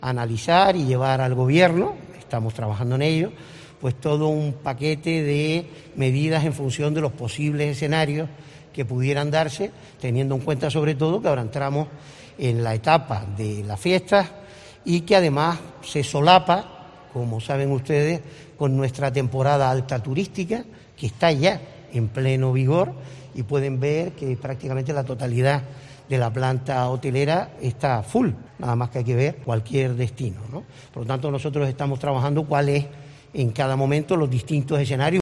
analizar y llevar al Gobierno, estamos trabajando en ello, pues todo un paquete de medidas en función de los posibles escenarios que pudieran darse, teniendo en cuenta sobre todo que ahora entramos en la etapa de las fiestas y que además se solapa, como saben ustedes, con nuestra temporada alta turística, que está ya en pleno vigor, y pueden ver que prácticamente la totalidad de la planta hotelera está full, nada más que hay que ver cualquier destino, ¿no? Por lo tanto, nosotros estamos trabajando cuál es en cada momento los distintos escenarios.